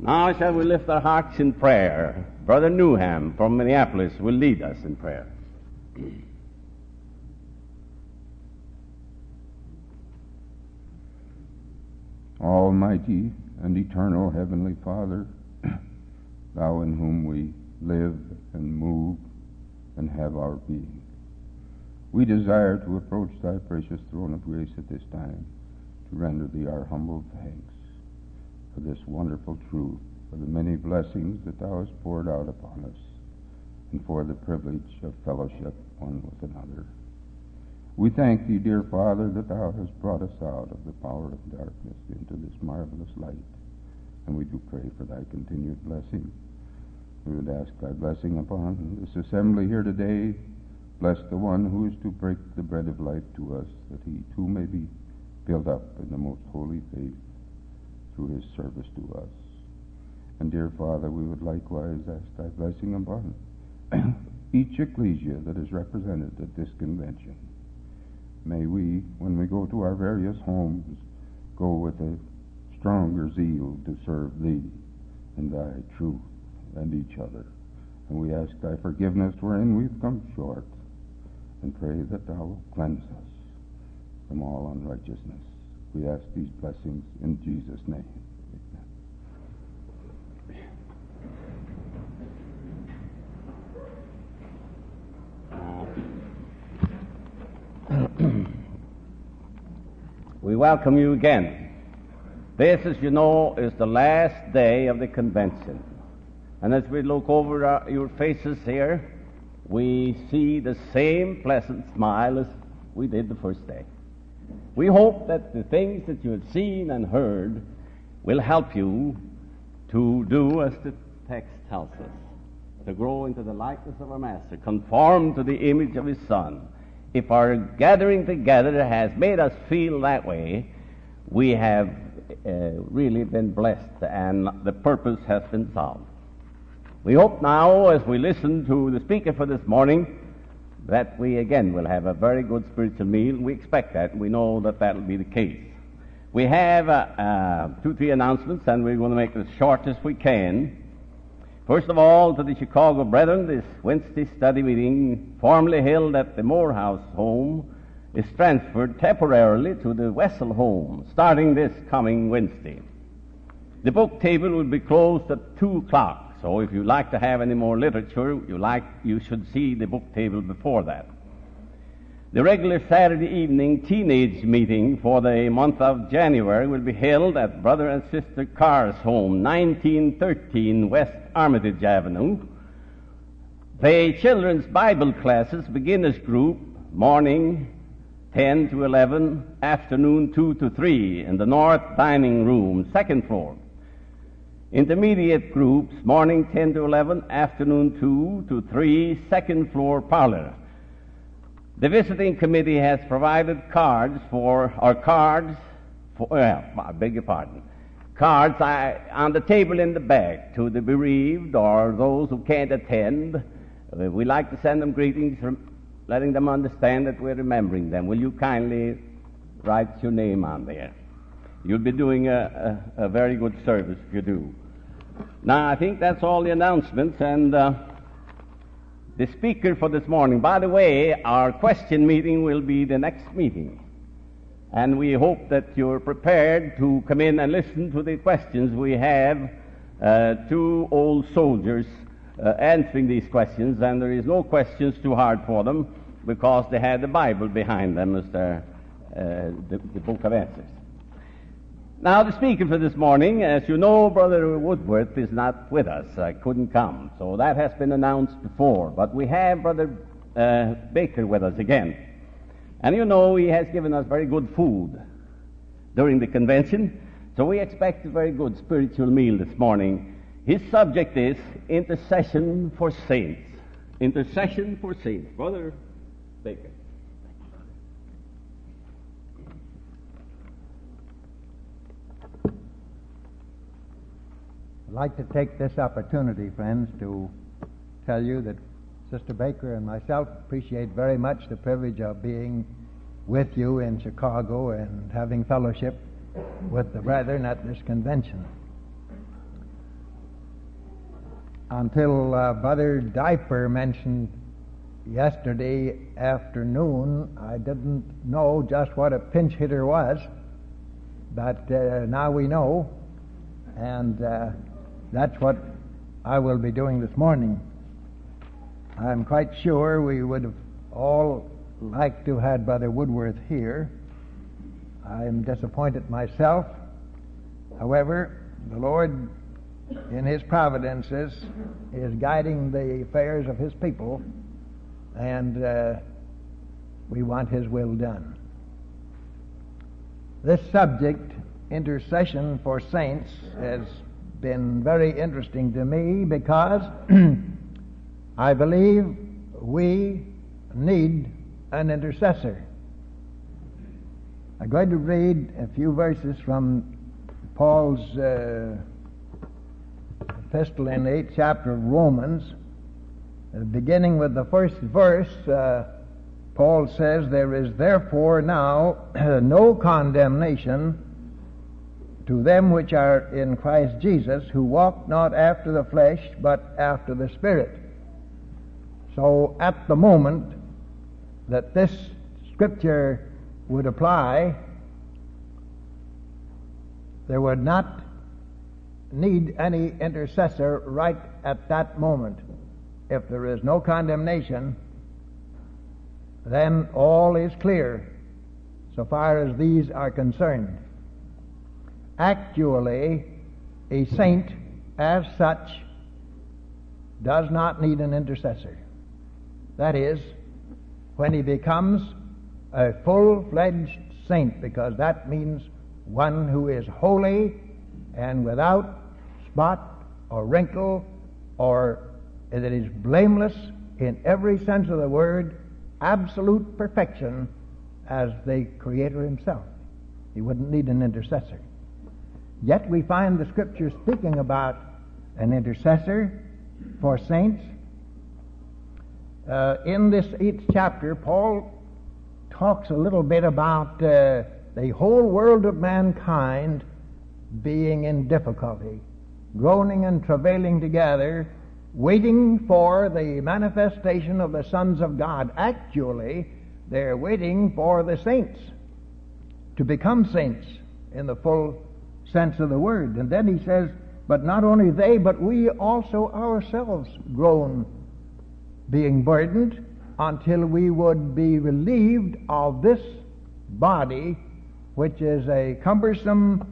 Now shall we lift our hearts in prayer. Brother Newham from Minneapolis will lead us in prayer. Almighty and eternal Heavenly Father, Thou in whom we live and move and have our being, we desire to approach Thy precious throne of grace at this time to render Thee our humble thanks for this wonderful truth, for the many blessings that Thou hast poured out upon us, and for the privilege of fellowship one with another. We thank Thee, dear Father, that Thou hast brought us out of the power of darkness into this marvelous light, and we do pray for Thy continued blessing. We would ask Thy blessing upon this assembly here today. Bless the one who is to break the bread of life to us, that he too may be built up in the most holy faith through his service to us. And dear Father, we would likewise ask Thy blessing upon each ecclesia that is represented at this convention. May we, when we go to our various homes, go with a stronger zeal to serve Thee and Thy truth and each other. And we ask Thy forgiveness wherein we've come short, and pray that Thou will cleanse us from all unrighteousness. We ask these blessings in Jesus' name. We welcome you again. This, as you know, is the last day of the convention. And as we look over your faces here, we see the same pleasant smile as we did the first day. We hope that the things that you have seen and heard will help you to do as the text tells us, to grow into the likeness of our Master, conform to the image of His Son. If our gathering together has made us feel that way, we have really been blessed, and the purpose has been solved. We hope now, as we listen to the speaker for this morning, that we again will have a very good spiritual meal. We expect that. We know that that will be the case. We have 2-3 announcements, and we're going to make it as short as we can. First of all, to the Chicago Brethren, this Wednesday study meeting, formerly held at the Morehouse home, is transferred temporarily to the Wessel home, starting this coming Wednesday. The book table will be closed at 2 o'clock, so if you like to have any more literature you should see the book table before that. The regular Saturday evening teenage meeting for the month of January will be held at Brother and Sister Carr's home, 1913 West Armitage Avenue. The children's Bible classes, beginners group, morning 10 to 11, afternoon 2 to 3 in the north dining room, second floor. Intermediate groups, morning 10 to 11, afternoon 2 to 3, second floor parlor. The visiting committee has provided cards on the table in the back to the bereaved or those who can't attend. We like to send them greetings, letting them understand that we're remembering them. Will you kindly write your name on there? You'll be doing a very good service if you do. Now, I think that's all the announcements, and the speaker for this morning. By the way, our question meeting will be the next meeting, and we hope that you're prepared to come in and listen to the questions. We have 2 old soldiers answering these questions, and there is no questions too hard for them because they had the Bible behind them as the book of answers. Now, the speaker for this morning, as you know, Brother Woodworth is not with us. Couldn't come, so that has been announced before. But we have Brother Baker with us again. And you know, he has given us very good food during the convention, so we expect a very good spiritual meal this morning. His subject is intercession for saints. Intercession for saints. Brother Baker. I'd like to take this opportunity, friends, to tell you that Sister Baker and myself appreciate very much the privilege of being with you in Chicago and having fellowship with the brethren at this convention. until Brother Diaper mentioned yesterday afternoon, I didn't know just what a pinch hitter was, but now we know, and that's what I will be doing this morning. I'm quite sure we would have all liked to have had Brother Woodworth here. I'm disappointed myself. However, the Lord, in His providences, is guiding the affairs of His people, and we want His will done. This subject, intercession for saints, has been very interesting to me because I believe we need an intercessor. I'm going to read a few verses from Paul's epistle in the 8th chapter of Romans. Beginning with the first verse, Paul says, "There is therefore now no condemnation to them which are in Christ Jesus, who walk not after the flesh, but after the Spirit." So at the moment that this scripture would apply, there would not need any intercessor right at that moment. If there is no condemnation, then all is clear so far as these are concerned. Actually, a saint as such does not need an intercessor. That is, when he becomes a full-fledged saint, because that means one who is holy and without spot or wrinkle, or that is blameless in every sense of the word, absolute perfection as the Creator Himself. He wouldn't need an intercessor. Yet we find the Scripture speaking about an intercessor for saints. In this 8th chapter, Paul talks a little bit about the whole world of mankind being in difficulty, groaning and travailing together, waiting for the manifestation of the sons of God. Actually, they're waiting for the saints to become saints in the full sense of the word. And then he says, but not only they, but we also ourselves groan, being burdened, until we would be relieved of this body, which is a cumbersome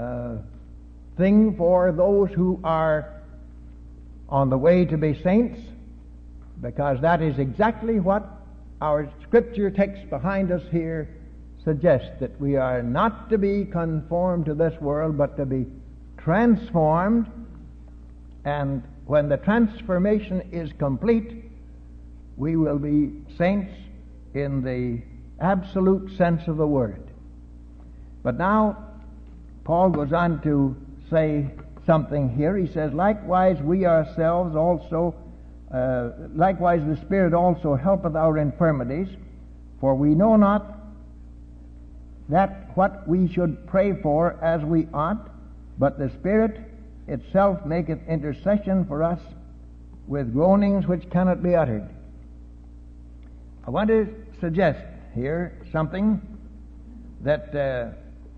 thing for those who are on the way to be saints, because that is exactly what our scripture text behind us here suggests, that we are not to be conformed to this world, but to be transformed, and when the transformation is complete, we will be saints in the absolute sense of the word. But now, Paul goes on to say something here. He says, likewise we ourselves also, likewise the Spirit also helpeth our infirmities, for we know not that what we should pray for as we ought, but the Spirit itself maketh intercession for us with groanings which cannot be uttered. I want to suggest here something that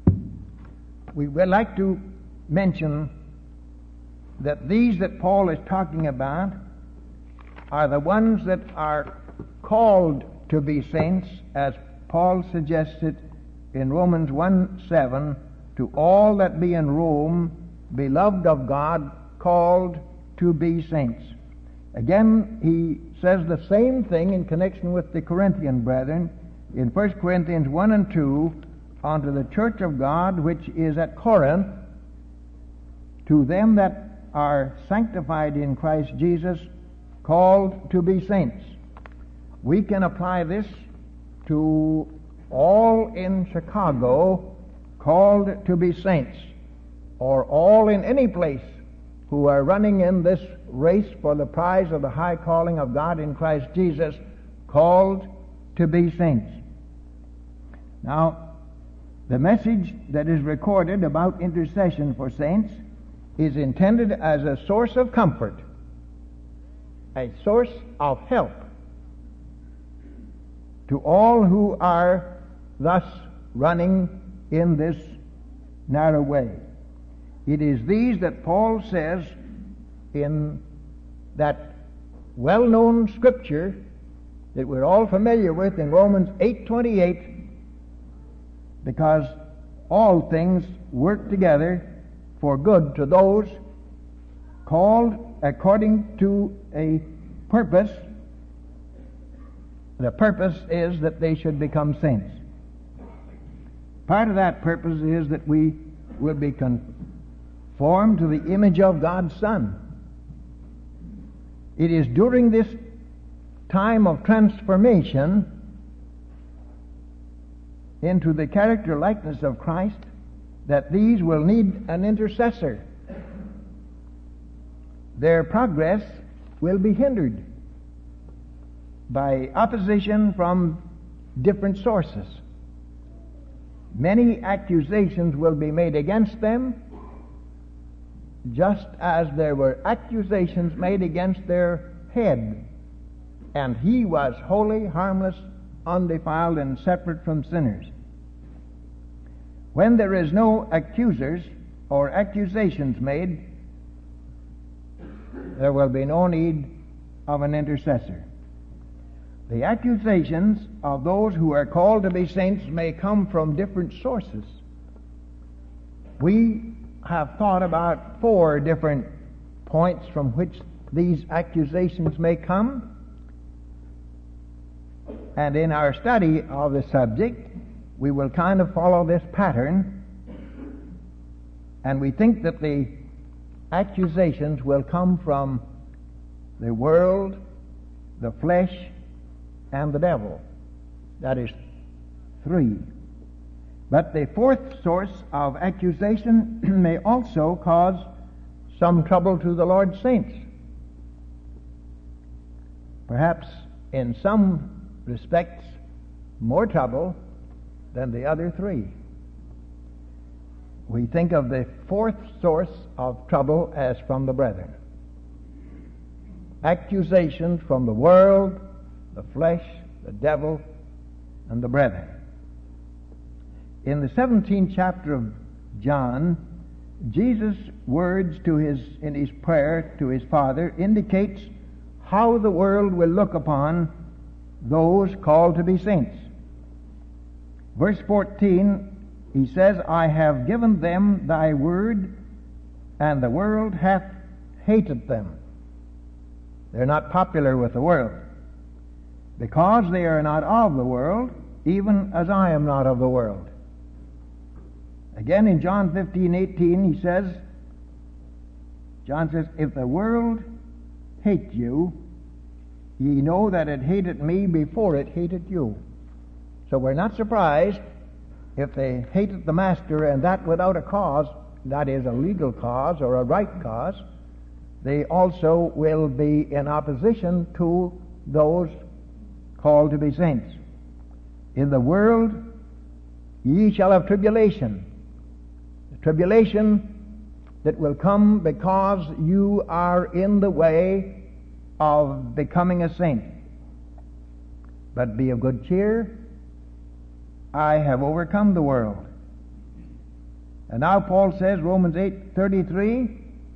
we would like to mention, that these that Paul is talking about are the ones that are called to be saints, as Paul suggested in Romans 1:7, to all that be in Rome, beloved of God, called to be saints. Again, he says the same thing in connection with the Corinthian brethren in 1 Corinthians 1 and 2, unto the church of God which is at Corinth, to them that are sanctified in Christ Jesus, called to be saints. We can apply this to all in Chicago called to be saints, or all in any place who are running in this race for the prize of the high calling of God in Christ Jesus, called to be saints. Now, the message that is recorded about intercession for saints is intended as a source of comfort a source of help to all who are thus running in this narrow way. It is these that Paul says in that well-known scripture that we're all familiar with in Romans 8:28, because all things work together for good to those called according to a purpose. The purpose is that they should become saints. Part of that purpose is that we will be conformed to the image of God's Son. It is during this time of transformation into the character likeness of Christ that these will need an intercessor. Their progress will be hindered by opposition from different sources. Many accusations will be made against them, just as there were accusations made against their head, and he was holy, harmless, undefiled, and separate from sinners. When there is no accusers or accusations made, there will be no need of an intercessor. The accusations of those who are called to be saints may come from different sources. We have thought about 4 different points from which these accusations may come. And in our study of the subject, we will kind of follow this pattern. And we think that the accusations will come from the world, the flesh, and the devil. That is 3. But the 4th source of accusation may also cause some trouble to the Lord's saints. Perhaps in some respects more trouble than the other 3. We think of the 4th source of trouble as from the brethren. Accusations from the world, the flesh, the devil, and the brethren. In the 17th chapter of John, Jesus' words in his prayer to his Father indicates how the world will look upon those called to be saints. Verse 14, he says, I have given them thy word, and the world hath hated them. They're not popular with the world, because they are not of the world, even as I am not of the world. Again in John 15:18 he says, John says, if the world hate you, ye know that it hated me before it hated you. So we're not surprised if they hated the Master, and that without a cause, that is a legal cause or a right cause. They also will be in opposition to those called to be saints. In the world ye shall have tribulation. The tribulation that will come because you are in the way of becoming a saint. But be of good cheer, I have overcome the world. And now Paul says, Romans 8:33,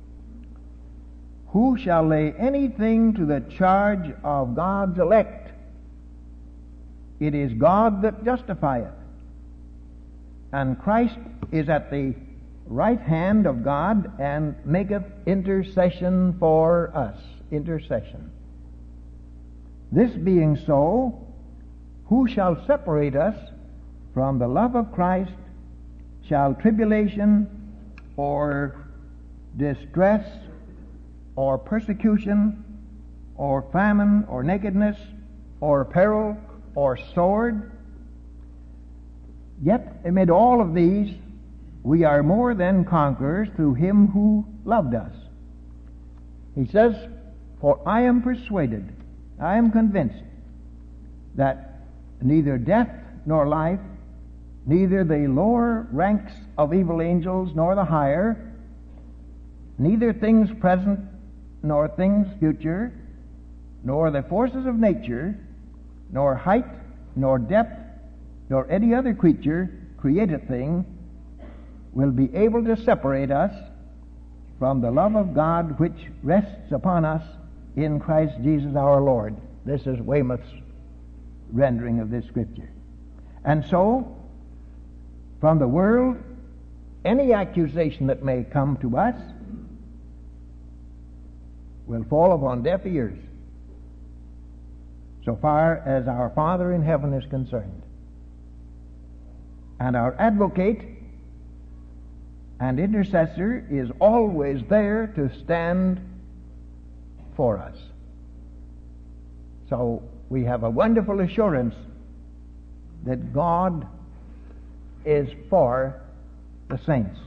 who shall lay anything to the charge of God's elect? It is God that justifieth. And Christ is at the right hand of God and maketh intercession for us. Intercession. This being so, who shall separate us from the love of Christ? Shall tribulation, or distress, or persecution, or famine, or nakedness, or peril, or sword? Yet amid all of these we are more than conquerors through him who loved us. He says, for I am persuaded, I am convinced, that neither death nor life, neither the lower ranks of evil angels nor the higher, neither things present nor things future, nor the forces of nature, nor height, nor depth, nor any other created thing will be able to separate us from the love of God which rests upon us in Christ Jesus our Lord. This is Weymouth's rendering of this scripture. And so, from the world, any accusation that may come to us will fall upon deaf ears, so far as our Father in heaven is concerned. And our advocate and intercessor is always there to stand for us. So we have a wonderful assurance that God is for the saints.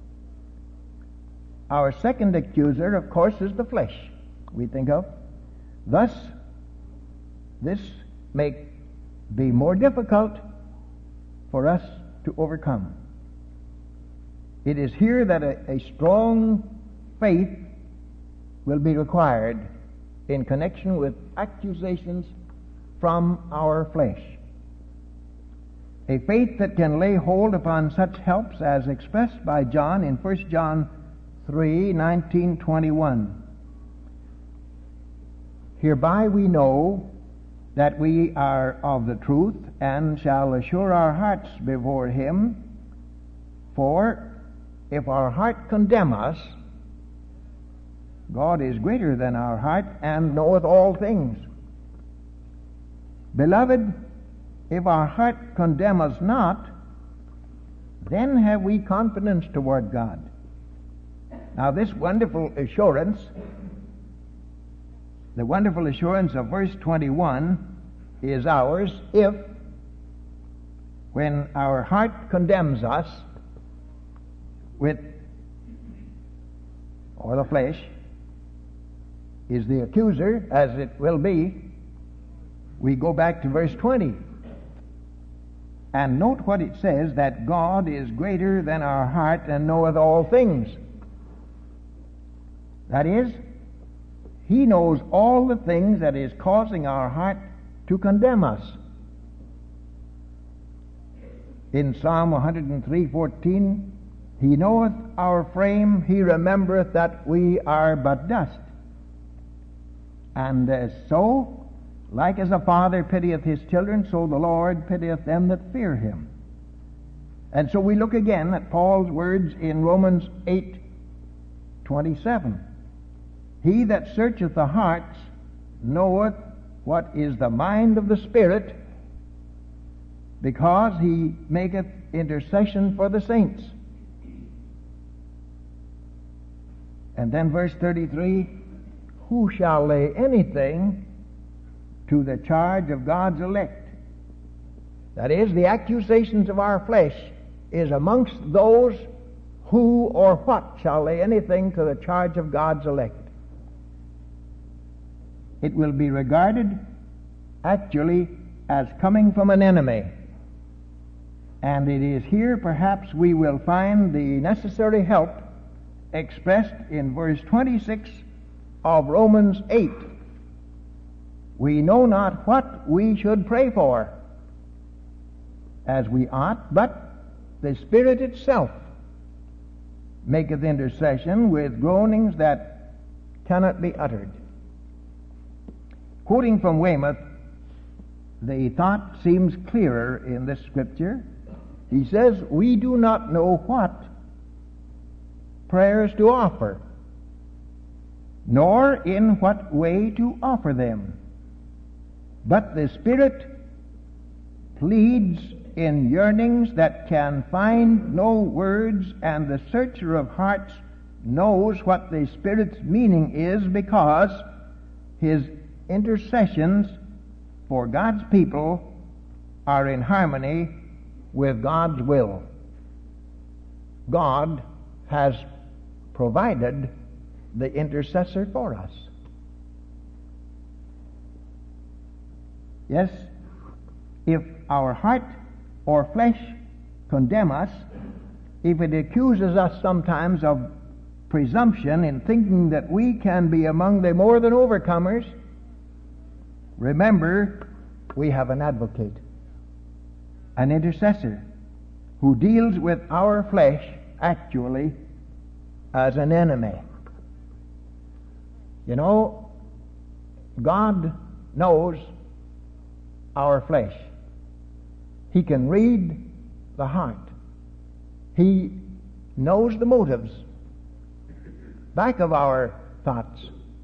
Our second accuser, of course, is the flesh, we think of. Thus, this may be more difficult for us to overcome. It is here that a strong faith will be required in connection with accusations from our flesh. A faith that can lay hold upon such helps as expressed by John in 1 John 3:19-21. Hereby we know that we are of the truth, and shall assure our hearts before him. For if our heart condemn us, God is greater than our heart, and knoweth all things. Beloved, if our heart condemn us not, then have we confidence toward God. Now this wonderful assurance, the wonderful assurance of verse 21, is ours if, when our heart condemns us with, or the flesh is the accuser, as it will be, we go back to verse 20. And note what it says, that God is greater than our heart and knoweth all things. That is, he knows all the things that is causing our heart to condemn us. In Psalm 103:14, he knoweth our frame, he remembereth that we are but dust. And so, like as a father pitieth his children, so the Lord pitieth them that fear him. And so we look again at Paul's words in Romans 8:27. He that searcheth the hearts knoweth what is the mind of the Spirit, because he maketh intercession for the saints. And then verse 33, who shall lay anything to the charge of God's elect? That is, the accusations of our flesh is amongst those who or what shall lay anything to the charge of God's elect. It will be regarded actually as coming from an enemy. And it is here perhaps we will find the necessary help expressed in verse 26 of Romans 8. We know not what we should pray for as we ought, but the Spirit itself maketh intercession with groanings that cannot be uttered. Quoting from Weymouth, the thought seems clearer in this scripture. He says, we do not know what prayers to offer, nor in what way to offer them. But the Spirit pleads in yearnings that can find no words, and the searcher of hearts knows what the Spirit's meaning is, because his intercessions for God's people are in harmony with God's will. God has provided the intercessor for us. Yes, if our heart or flesh condemn us, if it accuses us sometimes of presumption in thinking that we can be among the more than overcomers, Remember, we have an advocate, an intercessor, who deals with our flesh actually as an enemy. You know, God knows our flesh. He can read the heart. He knows the motives back of our thoughts.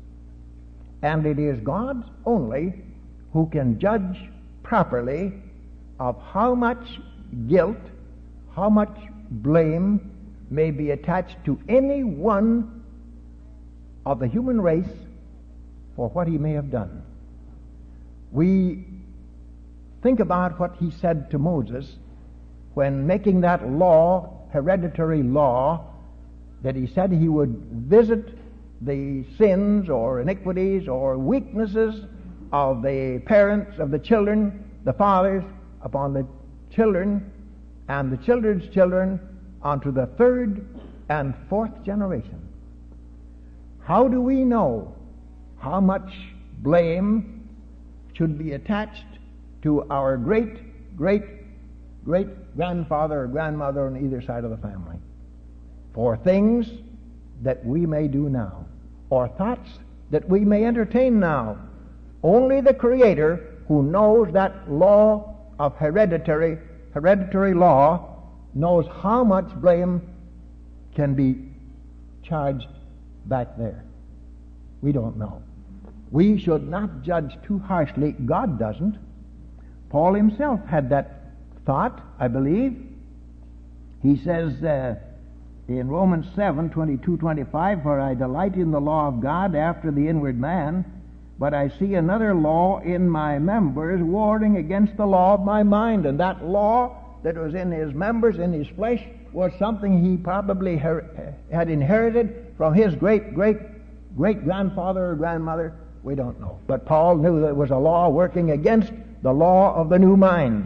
And it is God only who can judge properly of how much guilt, how much blame may be attached to any one of the human race for what he may have done. We think about what he said to Moses when making that law, hereditary law, that he said he would visit the sins or iniquities or weaknesses of the parents, of the children, the fathers, upon the children, and the children's children, onto the third and fourth generation. How do we know how much blame should be attached to our great-great-great-grandfather or grandmother on either side of the family for things that we may do now, or thoughts that we may entertain now? Only the Creator, who knows that law of hereditary law, knows how much blame can be charged back there. We don't know. We should not judge too harshly. God doesn't. Paul himself had that thought, I believe. He says in Romans 7:22-25, "For I delight in the law of God after the inward man, but I see another law in my members, warring against the law of my mind." And that law that was in his members, in his flesh, was something he probably had inherited from his great-grandfather or grandmother. We don't know. But Paul knew that it was a law working against the law of the new mind,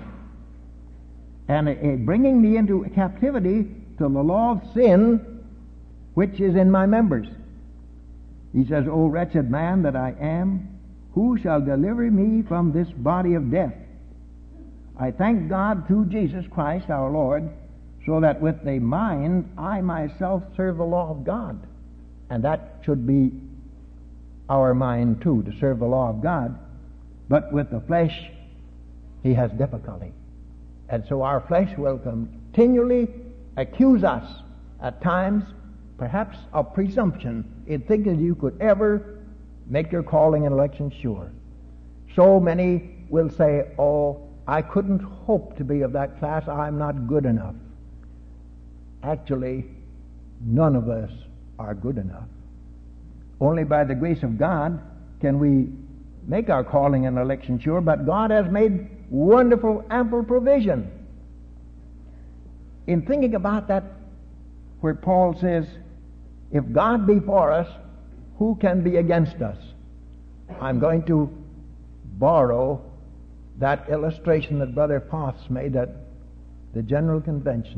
and bringing me into captivity to the law of sin, which is in my members. He says, "O wretched man that I am, who shall deliver me from this body of death? I thank God through Jesus Christ our Lord, so that with the mind I myself serve the law of God." And that should be our mind too, to serve the law of God. But with the flesh, he has difficulty. And so our flesh will continually accuse us at times, perhaps of presumption, in thinking you could ever make your calling and election sure. So many will say, "Oh, I couldn't hope to be of that class. I'm not good enough." Actually, none of us are good enough. Only by the grace of God can we make our calling and election sure, but God has made wonderful, ample provision. In thinking about that, where Paul says, "If God be for us, who can be against us?" I'm going to borrow that illustration that Brother Foss made at the General Convention.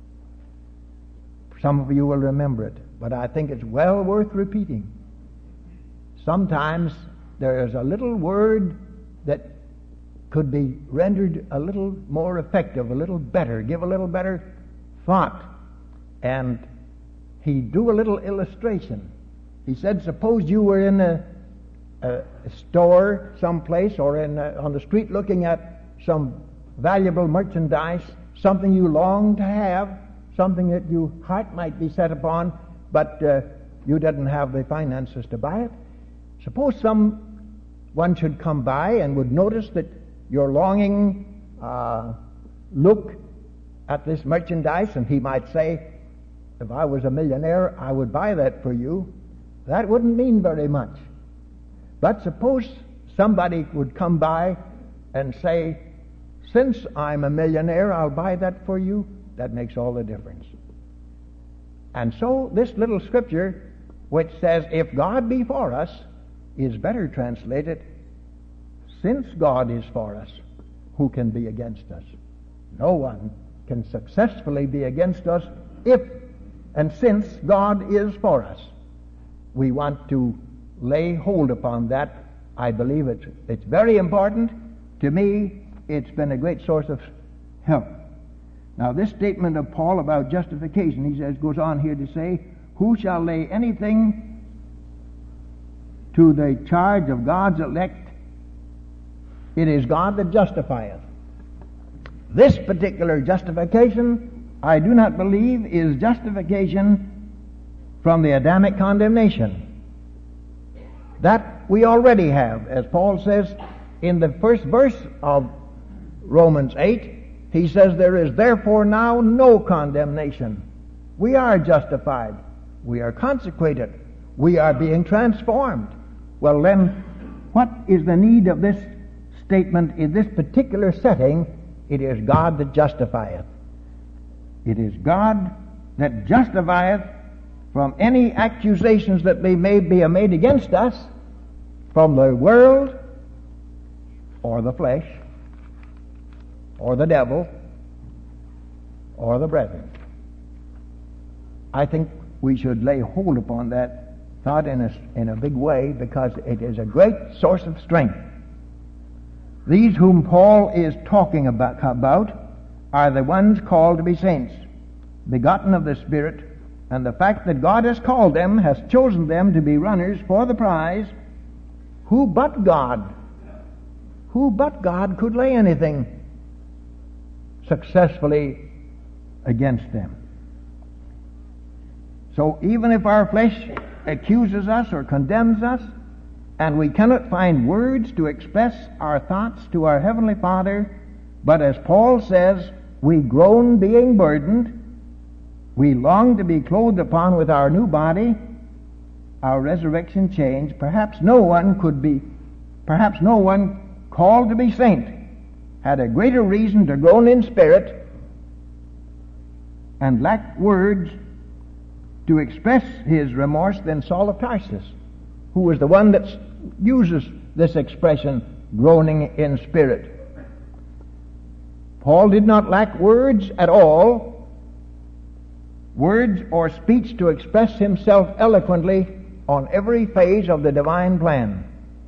Some of you will remember it, but I think it's well worth repeating. Sometimes there is a little word that could be rendered a little more effective, a little better, give a little better thought. And he drew a little illustration. He said, suppose you were in a store someplace, or on the street looking at some valuable merchandise, something you long to have, something that your heart might be set upon, but you didn't have the finances to buy it. Suppose someone should come by and would notice that your longing look at this merchandise, and he might say, "If I was a millionaire, I would buy that for you." That wouldn't mean very much. But suppose somebody would come by and say, "Since I'm a millionaire, I'll buy that for you." That makes all the difference. And so this little scripture, which says, "If God be for us," is better translated, "Since God is for us, who can be against us?" No one can successfully be against us if and since God is for us. We want to lay hold upon that I believe it's very important. To me, it's been a great source of help. Now, this statement of Paul about justification, he says, goes on here to say, who shall lay anything to the charge of God's elect? It is God that justifieth. This particular justification, I do not believe, is justification from the Adamic condemnation. That we already have. As Paul says in the first verse of Romans 8, he says, there is therefore now no condemnation. We are justified. We are consecrated. We are being transformed. Well then, what is the need of this statement in this particular setting? It is God that justifieth. It is God that justifieth from any accusations that may be made against us from the world or the flesh or the devil or the brethren. I think we should lay hold upon that thought in a big way, because it is a great source of strength. These whom Paul is talking about are the ones called to be saints, begotten of the Spirit, and the fact that God has called them, has chosen them to be runners for the prize. Who but God could lay anything successfully against them? So even if our flesh accuses us or condemns us, and we cannot find words to express our thoughts to our Heavenly Father, but as Paul says, we groan being burdened, we long to be clothed upon with our new body, our resurrection change. Perhaps no one called to be saint had a greater reason to groan in spirit and lack words to express his remorse than Saul of Tarsus, who was the one that uses this expression, groaning in spirit. Paul did not lack words at all, words or speech to express himself eloquently on every phase of the divine plan.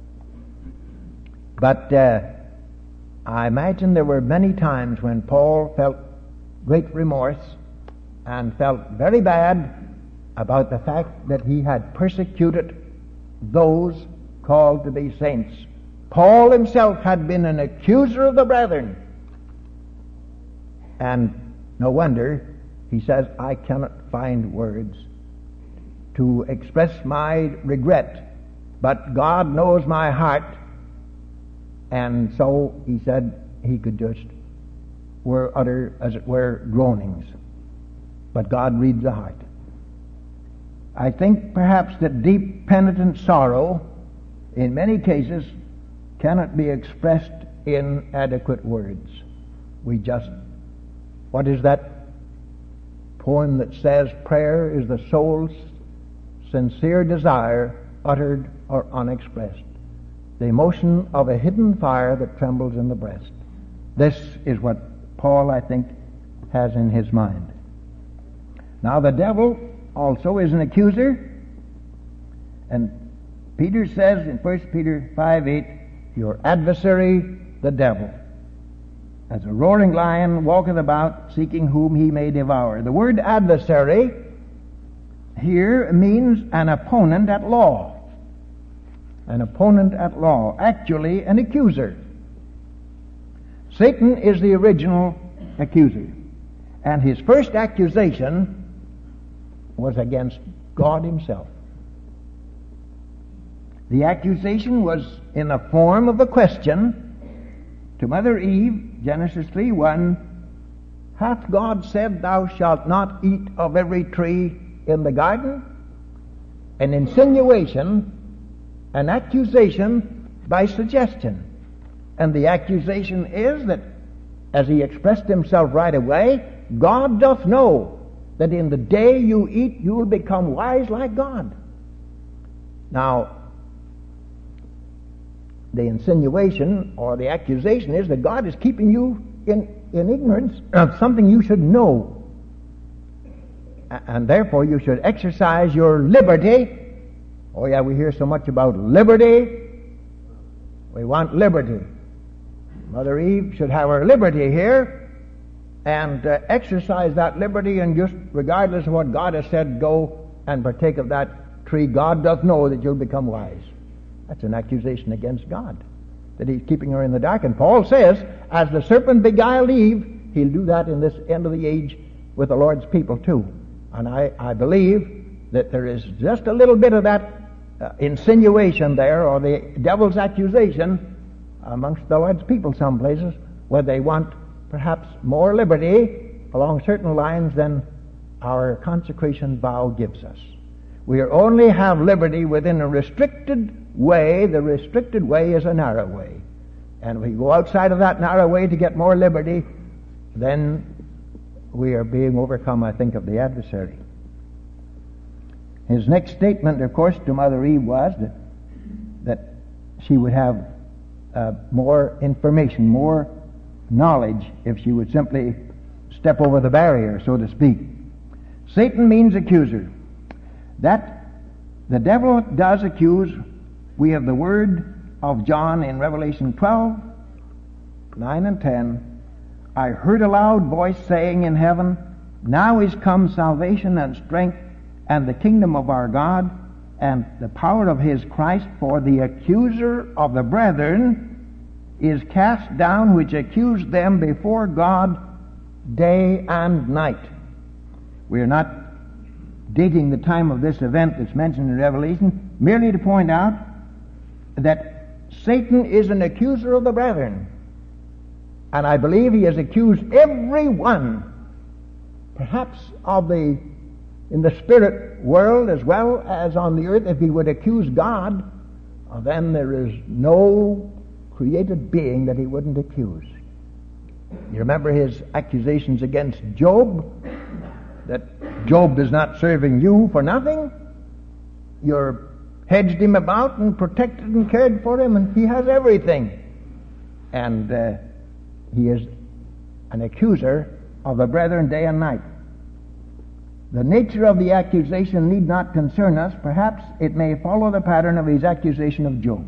But I imagine there were many times when Paul felt great remorse and felt very bad about the fact that he had persecuted those called to be saints. Paul himself had been an accuser of the brethren. And no wonder he says, I cannot find words to express my regret, but God knows my heart. And so he said he could just utter, as it were, groanings. But God reads the heart. I think perhaps that deep penitent sorrow in many cases cannot be expressed in adequate words. What is that poem that says, prayer is the soul's sincere desire uttered or unexpressed, the emotion of a hidden fire that trembles in the breast. This is what Paul, I think, has in his mind. Now the devil also is an accuser, and Peter says in 1 Peter 5:8, your adversary, the devil, as a roaring lion walketh about, seeking whom he may devour. The word adversary here means an opponent at law. An opponent at law, actually an accuser. Satan is the original accuser, and his first accusation was against God himself. The accusation was in the form of a question to Mother Eve, Genesis 3:1, hath God said, thou shalt not eat of every tree in the garden? An insinuation, an accusation by suggestion. And the accusation is that, as he expressed himself right away, God doth know that in the day you eat, you will become wise like God. Now, the insinuation or the accusation is that God is keeping you in ignorance of something you should know. And therefore you should exercise your liberty. Oh yeah, we hear so much about liberty. We want liberty. Mother Eve should have her liberty here and exercise that liberty, and just regardless of what God has said, go and partake of that tree. God doth know that you'll become wise. That's an accusation against God, that he's keeping her in the dark. And Paul says, as the serpent beguiled Eve, he'll do that in this end of the age with the Lord's people too. And I believe that there is just a little bit of that insinuation there, or the devil's accusation amongst the Lord's people some places, where they want perhaps more liberty along certain lines than our consecration vow gives us. We only have liberty within a restricted way. The restricted way is a narrow way. And if we go outside of that narrow way to get more liberty, then we are being overcome, I think, of the adversary. His next statement, of course, to Mother Eve was that she would have more information, more knowledge, if she would simply step over the barrier, so to speak. Satan means accuser. That the devil does accuse. We have the word of John in Revelation 12, 9 and 10. I heard a loud voice saying in heaven, now is come salvation and strength and the kingdom of our God and the power of his Christ, for the accuser of the brethren is cast down, which accused them before God day and night. We are not dating the time of this event that's mentioned in Revelation, merely to point out that Satan is an accuser of the brethren. And I believe he has accused every one, perhaps in the spirit world as well as on the earth. If he would accuse God, then there is no created being that he wouldn't accuse. You remember his accusations against Job, that Job is not serving you for nothing. You're hedged him about and protected and cared for him, and he has everything. And he is an accuser of the brethren day and night. The nature of the accusation need not concern us. Perhaps it may follow the pattern of his accusation of Job.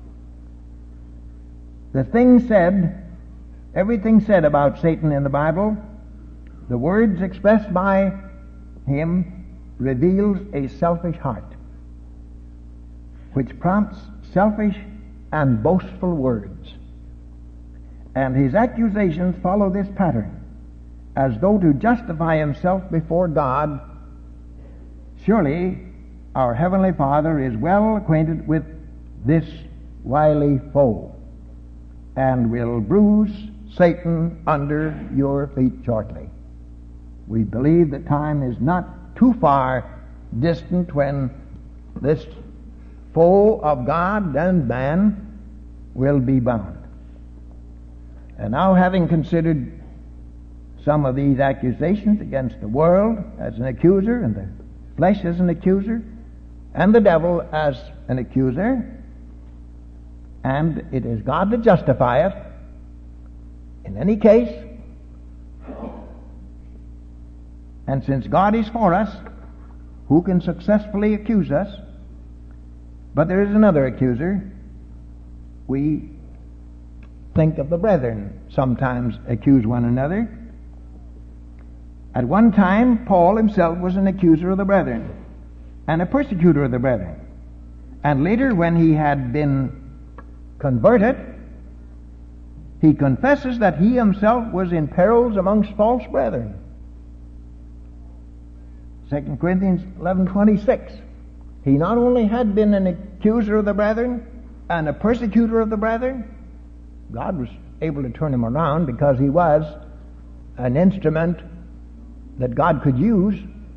The thing said, everything said about Satan in the Bible, the words expressed by him reveals a selfish heart, which prompts selfish and boastful words. And his accusations follow this pattern, as though to justify himself before God. Surely our Heavenly Father is well acquainted with this wily foe, and will bruise Satan under your feet shortly. We believe that time is not too far distant when this foe of God and man will be bound. And now, having considered some of these accusations against the world as an accuser, and the flesh as an accuser, and the devil as an accuser, and it is God that justifieth, in any case, and since God is for us, who can successfully accuse us? But there is another accuser. We think of the brethren sometimes accuse one another. At one time, Paul himself was an accuser of the brethren and a persecutor of the brethren. And later, when he had been converted, he confesses that he himself was in perils amongst false brethren. 2 Corinthians 11:26. He not only had been an accuser of the brethren and a persecutor of the brethren, God was able to turn him around because he was an instrument that God could use.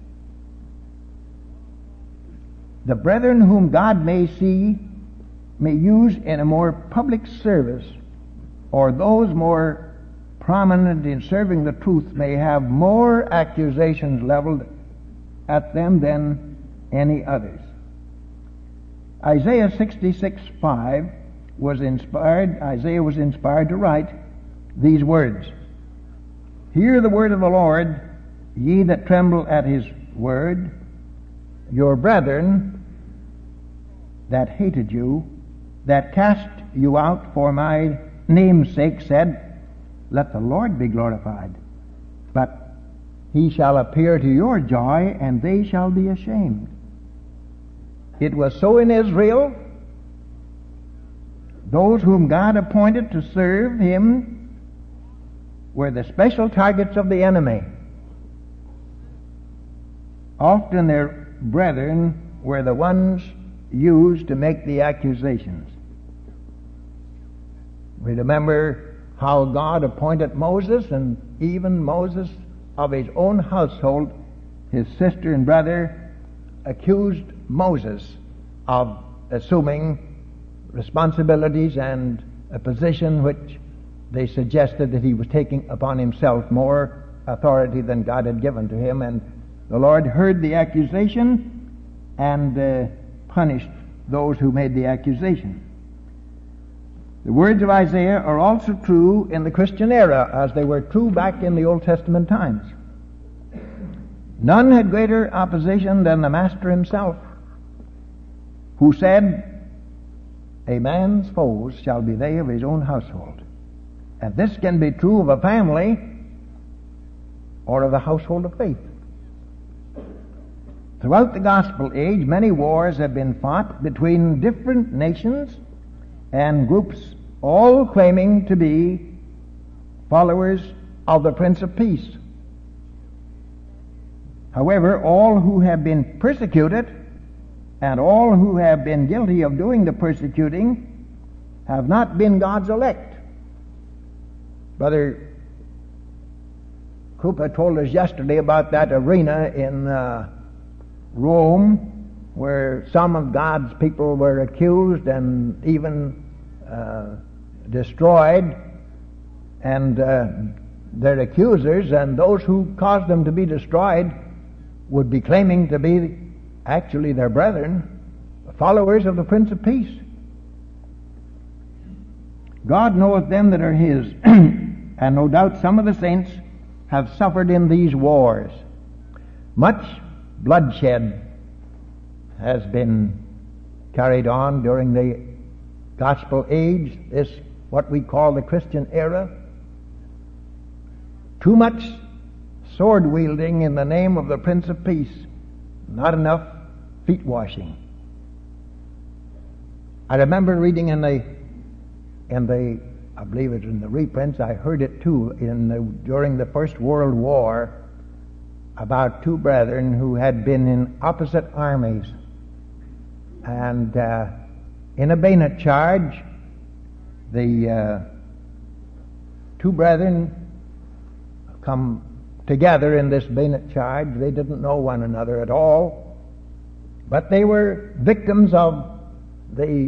The brethren whom God may use in a more public service, or those more prominent in serving the truth, may have more accusations leveled at them than any others. Isaiah 66:5 was inspired. Isaiah was inspired to write these words: Hear the word of the Lord, ye that tremble at his word. Your brethren that hated you, that cast you out for my name's sake said, let the Lord be glorified. But he shall appear to your joy, and they shall be ashamed. It was so in Israel. Those whom God appointed to serve him were the special targets of the enemy. Often their brethren were the ones used to make the accusations. We remember how God appointed Moses, and even Moses of his own household, his sister and brother, accused Moses of assuming responsibilities and a position which they suggested that he was taking upon himself more authority than God had given to him. And the Lord heard the accusation and punished those who made the accusation. The words of Isaiah are also true in the Christian era, as they were true back in the Old Testament times. None had greater opposition than the Master himself, who said, a man's foes shall be they of his own household. And this can be true of a family or of a household of faith. Throughout the gospel age, many wars have been fought between different nations and groups, all claiming to be followers of the Prince of Peace. However, all who have been persecuted and all who have been guilty of doing the persecuting have not been God's elect. Brother Krupa told us yesterday about that arena in Rome, where some of God's people were accused and even destroyed, and their accusers and those who caused them to be destroyed would be claiming to be actually their brethren, followers of the Prince of Peace. God knoweth them that are his, and no doubt some of the saints have suffered in these wars. Much bloodshed has been carried on during the gospel age, this what we call the Christian era. Too much sword wielding in the name of the Prince of Peace, not enough feet washing. I remember reading in the I believe it's in the reprints, I heard it too, during the First World War, about two brethren who had been in opposite armies. And in a bayonet charge, the two brethren come together in this bayonet charge. They didn't know one another at all, but they were victims of the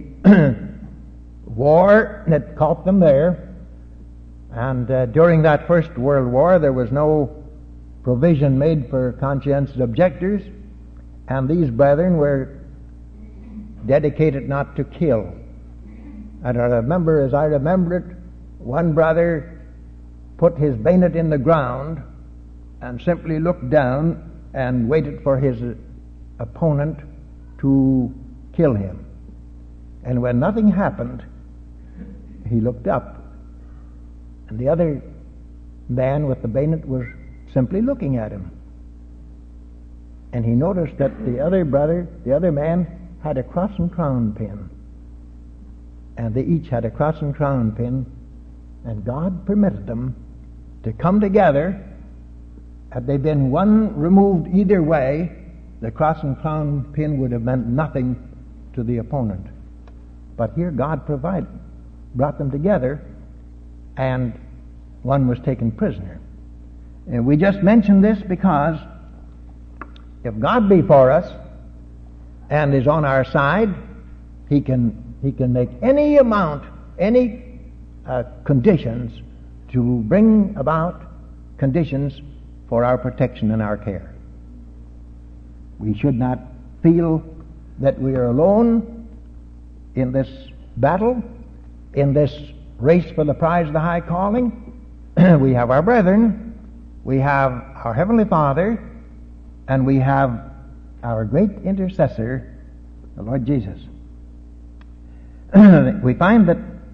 war that caught them there. And during that First World War, there was no provision made for conscientious objectors, and these brethren were dedicated not to kill. And I remember, as I remember it, one brother put his bayonet in the ground and simply looked down and waited for his opponent to kill him. And when nothing happened, he looked up, and the other man with the bayonet was simply looking at him. And he noticed that the other man, had a cross and crown pin. And they each had a cross and crown pin, and God permitted them to come together. Had they been one removed either way, the cross and crown pin would have meant nothing to the opponent. But here God brought them together, and one was taken prisoner. And we just mention this because if God be for us and is on our side, He can make any amount, any conditions to bring about conditions for our protection and our care. We should not feel that we are alone in this battle, in this race for the prize of the high calling. We have our brethren, we have our Heavenly Father, and we have our great intercessor, the Lord Jesus. We find that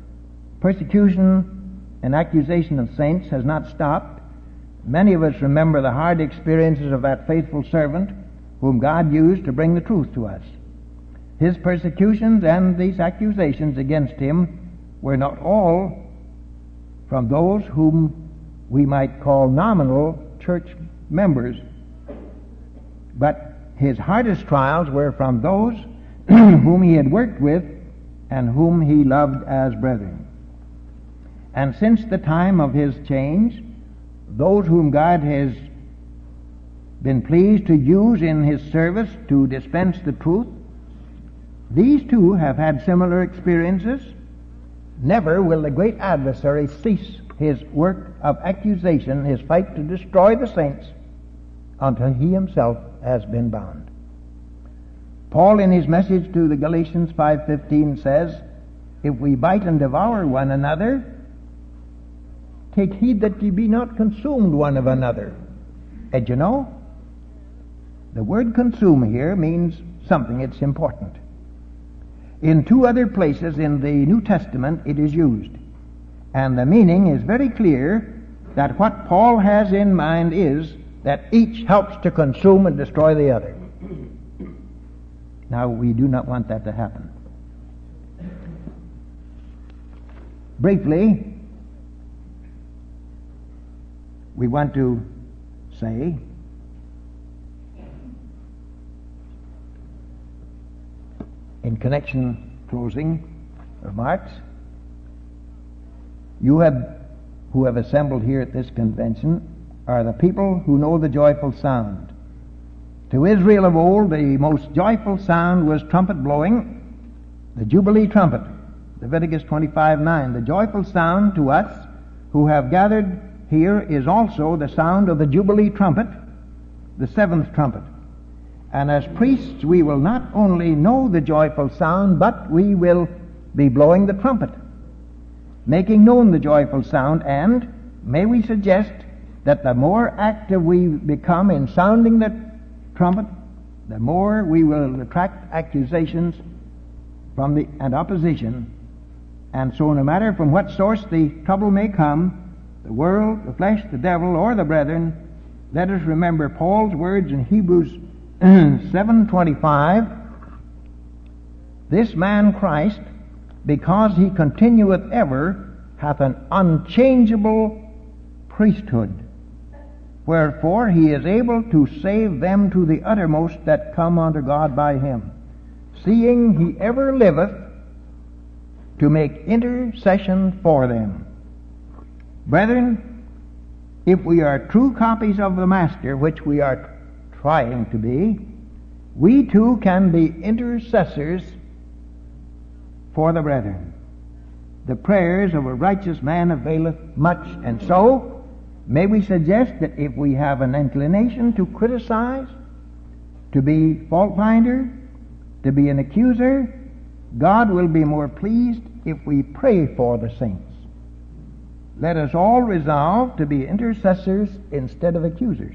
Persecution and accusation of saints has not stopped. Many of us remember the hard experiences of that faithful servant whom God used to bring the truth to us. His persecutions and these accusations against him were not all from those whom we might call nominal church members, but his hardest trials were from those whom he had worked with and whom he loved as brethren. And since the time of his change, those whom God has been pleased to use in his service to dispense the truth, these too have had similar experiences. Never will the great adversary cease his work of accusation, his fight to destroy the saints, until he himself has been bound. Paul, in his message to the Galatians 5:15, says, "If we bite and devour one another, take heed that ye be not consumed one of another." And you know, the word consume here means something. It's important. In two other places in the New Testament it is used. And the meaning is very clear that what Paul has in mind is that each helps to consume and destroy the other. Now, we do not want that to happen. Briefly, we want to say in connection, closing remarks, you who have assembled here at this convention are the people who know the joyful sound. To Israel of old, the most joyful sound was trumpet blowing, the Jubilee trumpet, Leviticus 25:9. The joyful sound to us who have gathered here is also the sound of the Jubilee trumpet, the seventh trumpet. And as priests, we will not only know the joyful sound, but we will be blowing the trumpet, making known the joyful sound. And may we suggest that the more active we become in sounding the trumpet, the more we will attract accusations and opposition. And so no matter from what source the trouble may come, the world, the flesh, the devil, or the brethren, let us remember Paul's words in Hebrews 7:25, "This man Christ, because he continueth ever, hath an unchangeable priesthood. Wherefore he is able to save them to the uttermost that come unto God by him, seeing he ever liveth to make intercession for them." Brethren, if we are true copies of the Master, which we are trying to be, we too can be intercessors for the brethren. The prayers of a righteous man availeth much, and so may we suggest that if we have an inclination to criticize, to be fault finder, to be an accuser, God will be more pleased if we pray for the saints. Let us all resolve to be intercessors instead of accusers.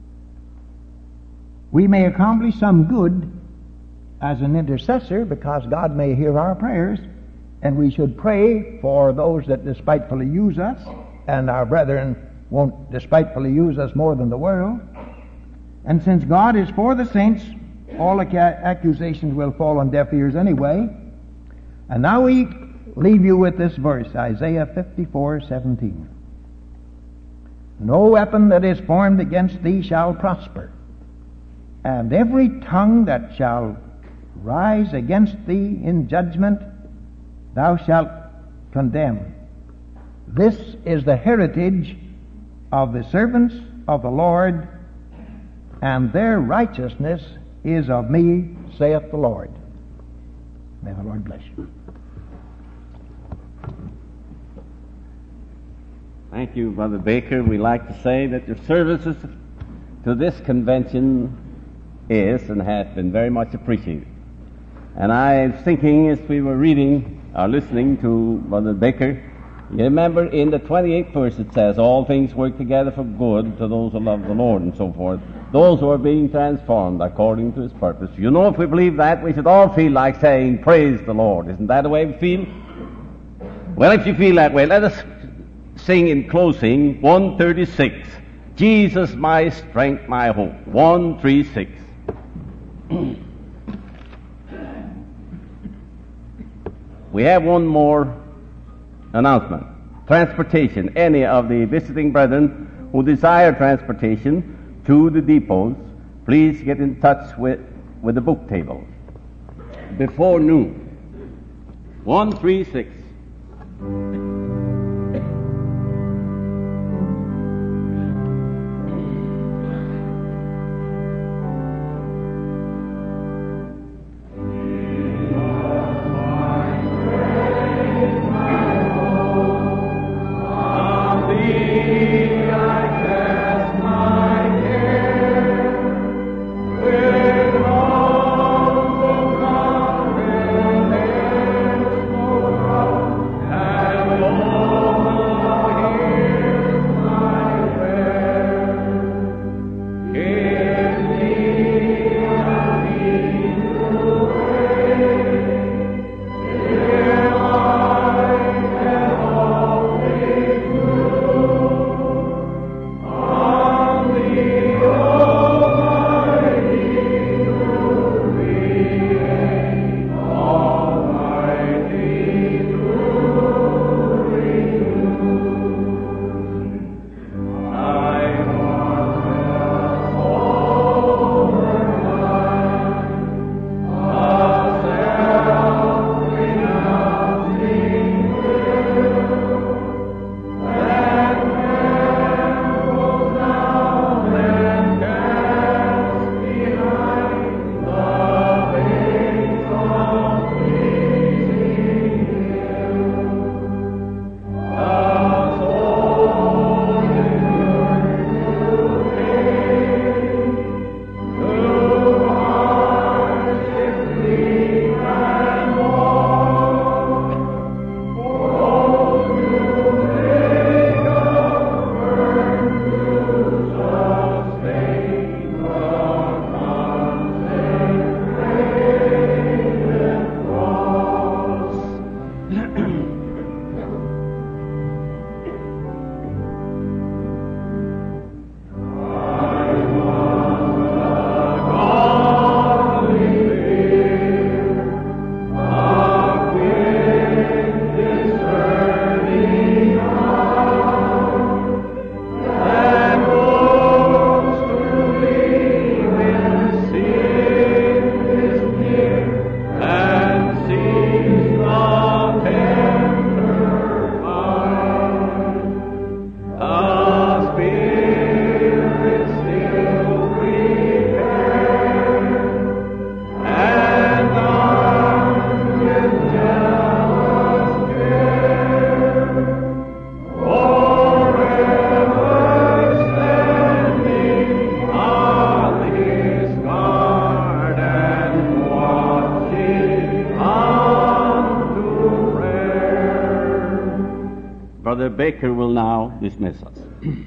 We may accomplish some good as an intercessor because God may hear our prayers, and we should pray for those that despitefully use us, and our brethren won't despitefully use us more than the world. And since God is for the saints, all accusations will fall on deaf ears anyway. And now we leave you with this verse, Isaiah 54:17. "No weapon that is formed against thee shall prosper, and every tongue that shall rise against thee in judgment thou shalt condemn. This is the heritage of the servants of the Lord, and their righteousness is of me, saith the Lord." May the Lord bless you. Thank you, Brother Baker. We like to say that your services to this convention is and has been very much appreciated. And I was thinking as we were reading or listening to Brother Baker, you remember in the 28th verse it says, "All things work together for good to those who love the Lord," and so forth. Those who are being transformed according to His purpose. You know, if we believe that, we should all feel like saying, "Praise the Lord." Isn't that the way we feel? Well, if you feel that way, let us sing in closing 136. Jesus, my strength, my hope. 136. We have one more announcement. Transportation. Any of the visiting brethren who desire transportation to the depots, please get in touch with the book table before noon. 136. Brother Baker will now dismiss us.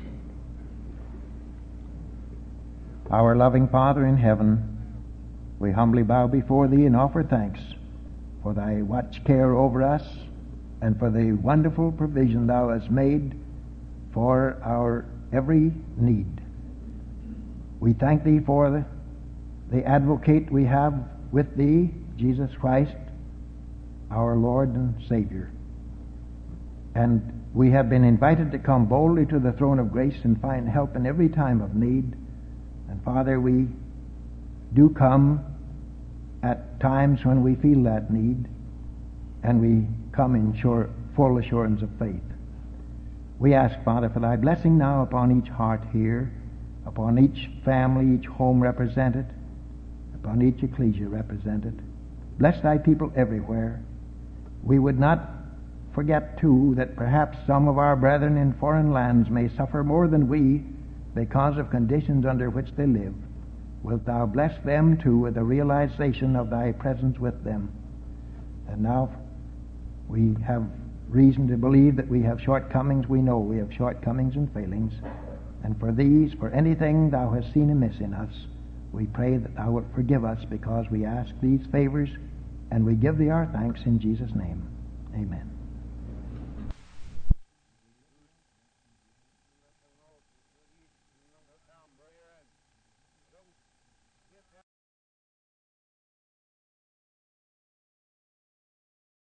Our loving Father in heaven, we humbly bow before Thee and offer thanks for Thy watch care over us and for the wonderful provision Thou hast made for our every need. We thank Thee for the advocate we have with Thee, Jesus Christ, our Lord and Savior. And we have been invited to come boldly to the throne of grace and find help in every time of need. And Father, we do come at times when we feel that need, and we come in full assurance of faith. We ask, Father, for Thy blessing now upon each heart here, upon each family, each home represented, upon each ecclesia represented. Bless Thy people everywhere. We would not forget, too, that perhaps some of our brethren in foreign lands may suffer more than we because of conditions under which they live. Wilt Thou bless them, too, with the realization of Thy presence with them. And now we have reason to believe that we have shortcomings. We know we have shortcomings and failings. And for these, for anything Thou hast seen amiss in us, we pray that Thou wilt forgive us, because we ask these favors, and we give Thee our thanks in Jesus' name. Amen.